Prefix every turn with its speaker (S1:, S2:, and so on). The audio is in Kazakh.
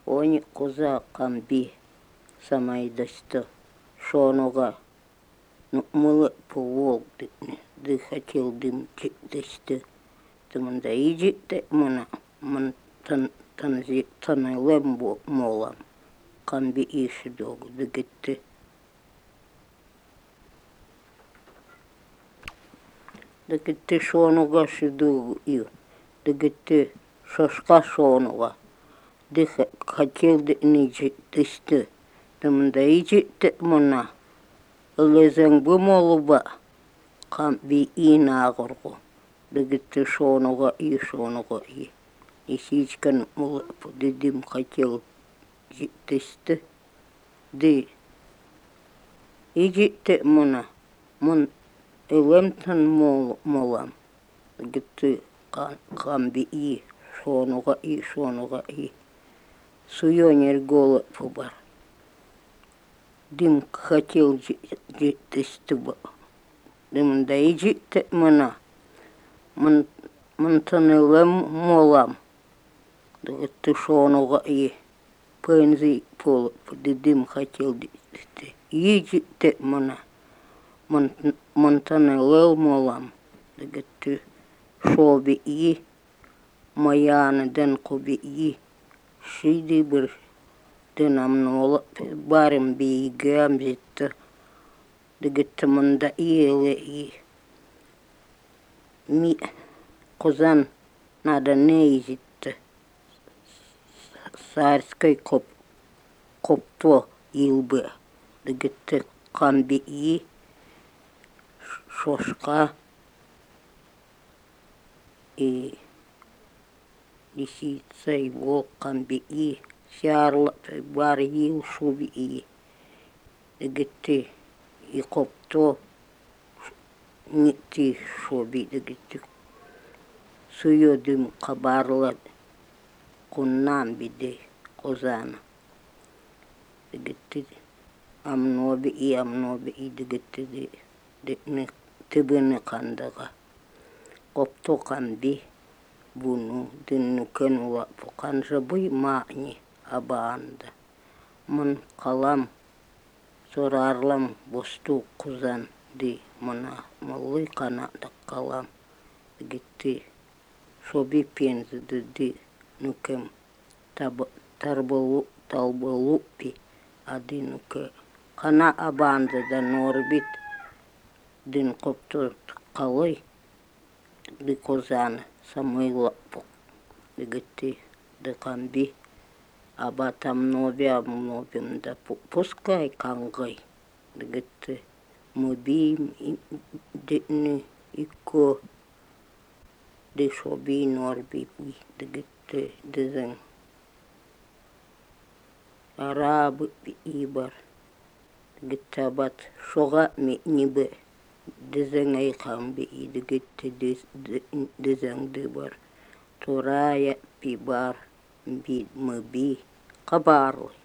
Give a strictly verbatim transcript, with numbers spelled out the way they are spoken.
S1: Они коза камби самайдасты. Шонога ну мылы повол ды хотел дым дасты. Тымында иджитте мына мын тан танзи танайлем молам. Камби иши догу дыгетте. Дыгетте шонога шидугу ию. Дыгетте шашка шонога. Ды хотел ды ниджи дасты. Тымында иджитте мына. Лезен бумолуба. Камби и нагорго. Дыгетте шонога и шонога и. И сичкан мулы дым хотел дасты. Ды иджитте мына. Мын элемтан молам. Дыгетте камби и шонога и шонога и. Суёнер голы пубар. Дым хотел дасты. Дымында иджитте мына. Мын танылем молам. Дыгетте шонога и. Пензи пол дым хотел дасты. Иджитте мына. Мын танылем молам. Дыгетте шоби и. Маяны ден коби и. Шиди бір дынам нола барым бейгам зетті. Дыгетте мында иеле и. Ми козан надо не изитті. Сарской коп копто илбы. Дыгетте камби и. Шошка и лисица и волк камби и. Сярлы бар ил шуби и. Дыгетте и копто нити шоби дыгетте. Суё дым кабарлы куннам биде козана. Дыгетте амноби и амноби и дыгетте тыбыны кандыға. Копто камби буну дынну кенула пуканжа бый маъни абаанда. Мын калам сорарлам босту кузан ди мына мыллы канада калам. Дыгетте шоби пензы ди нукем тарбылу талбылуппи ади нуке. Кана абаанда да норбит дын копто калой ди козаны самыйла пук. Дыгетте да камби аба там нови амнобим да пускай кангай. Дыгетте мыбим дыны икко ды шоби норби буй. Дыгетте дызен арабы ибар. Дыгетте абат шога ми нибы. Дызен ай камби и дыгетте дызен дыбар. Турая пибар би мыби кабарлы.